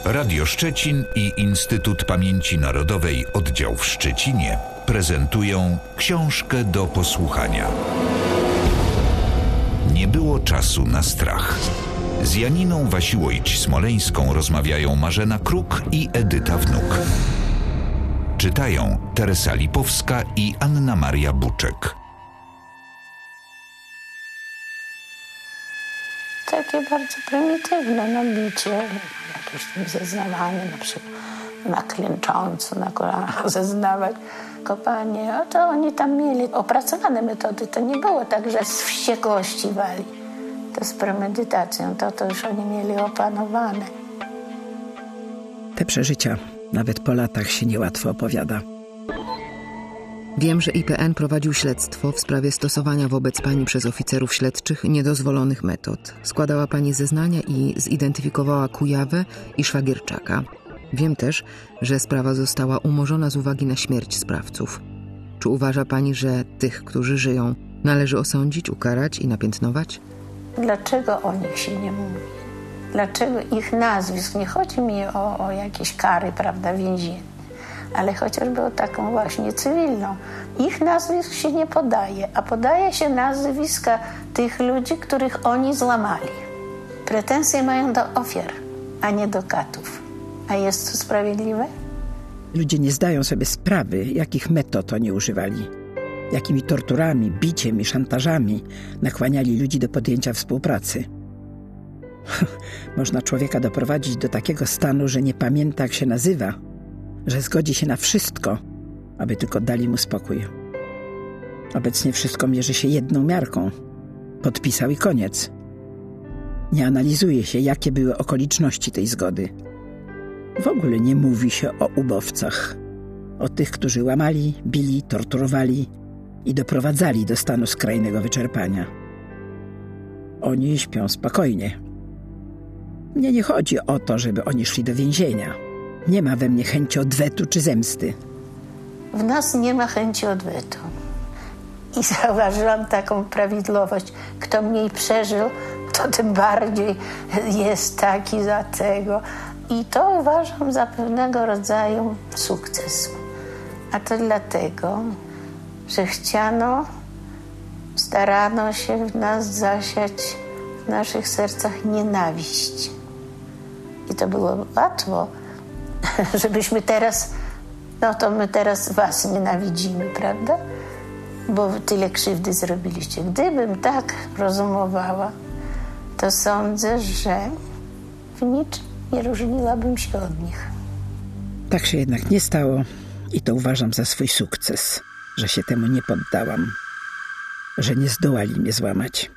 Radio Szczecin i Instytut Pamięci Narodowej Oddział w Szczecinie prezentują książkę do posłuchania. Nie było czasu na strach. Z Janiną Wasiłojć-Smoleńską rozmawiają Marzena Kruk i Edyta Wnuk. Czytają Teresa Lipowska i Anna Maria Buczek. Takie bardzo prymitywne bicie, jakieś tam zeznawanie, na przykład na klęcząco, na kolanach zeznawać, kopanie. A to oni tam mieli opracowane metody. To nie było tak, że z wściekłości wali. To z premedytacją, to już oni mieli opanowane. Te przeżycia nawet po latach się niełatwo opowiada. Wiem, że IPN prowadził śledztwo w sprawie stosowania wobec pani przez oficerów śledczych niedozwolonych metod. Składała pani zeznania i zidentyfikowała Kujawę i Szwagierczaka. Wiem też, że sprawa została umorzona z uwagi na śmierć sprawców. Czy uważa pani, że tych, którzy żyją, należy osądzić, ukarać i napiętnować? Dlaczego o nich się nie mówi? Dlaczego ich nazwisk? Nie chodzi mi o jakieś kary, prawda, więzienne, ale chociażby o taką właśnie cywilną. Ich nazwisk się nie podaje, a podaje się nazwiska tych ludzi, których oni złamali. Pretensje mają do ofiar, a nie do katów. A jest to sprawiedliwe? Ludzie nie zdają sobie sprawy, jakich metod oni używali. Jakimi torturami, biciem i szantażami nakłaniali ludzi do podjęcia współpracy. Można człowieka doprowadzić do takiego stanu, że nie pamięta, jak się nazywa, że zgodzi się na wszystko, aby tylko dali mu spokój. Obecnie wszystko mierzy się jedną miarką. Podpisał i koniec. Nie analizuje się, jakie były okoliczności tej zgody. W ogóle nie mówi się o ubowcach, o tych, którzy łamali, bili, torturowali i doprowadzali do stanu skrajnego wyczerpania. Oni śpią spokojnie. Mnie nie chodzi o to, żeby oni szli do więzienia. Nie ma we mnie chęci odwetu czy zemsty. W nas nie ma chęci odwetu. I zauważyłam taką prawidłowość. Kto mniej przeżył, to tym bardziej jest taki za tego. I to uważam za pewnego rodzaju sukces. A to dlatego, że starano się w nas zasiać w naszych sercach nienawiść. I to było łatwo, żebyśmy teraz, to my teraz was nienawidzimy, prawda? Bo tyle krzywdy zrobiliście. Gdybym tak rozumowała, to sądzę, że w niczym nie różniłabym się od nich. Tak się jednak nie stało i to uważam za swój sukces, że się temu nie poddałam, że nie zdołali mnie złamać.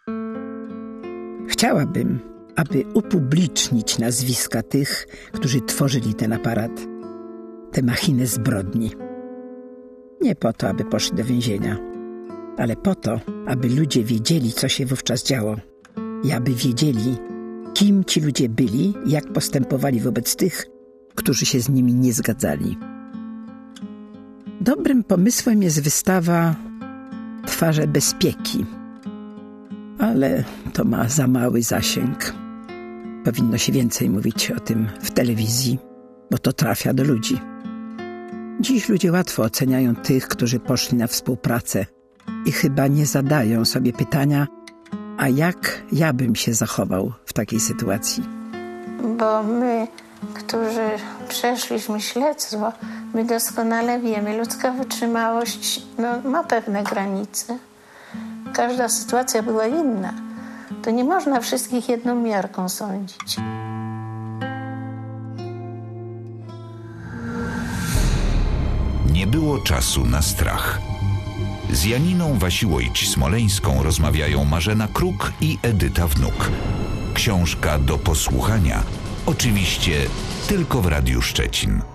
Chciałabym, aby upublicznić nazwiska tych, którzy tworzyli ten aparat, tę machinę zbrodni. Nie po to, aby poszli do więzienia, ale po to, aby ludzie wiedzieli, co się wówczas działo i aby wiedzieli, kim ci ludzie byli i jak postępowali wobec tych, którzy się z nimi nie zgadzali. Dobrym pomysłem jest wystawa Twarze bezpieki, ale to ma za mały zasięg. Powinno się więcej mówić o tym w telewizji, bo to trafia do ludzi. Dziś ludzie łatwo oceniają tych, którzy poszli na współpracę i chyba nie zadają sobie pytania, a jak ja bym się zachował w takiej sytuacji? Bo my, którzy przeszliśmy śledztwo, my doskonale wiemy, ludzka wytrzymałość ma pewne granice. Każda sytuacja była inna. To nie można wszystkich jedną miarką sądzić. Nie było czasu na strach. Z Janiną Wasiłojć-Smoleńską rozmawiają Marzena Kruk i Edyta Wnuk. Książka do posłuchania, oczywiście tylko w Radiu Szczecin.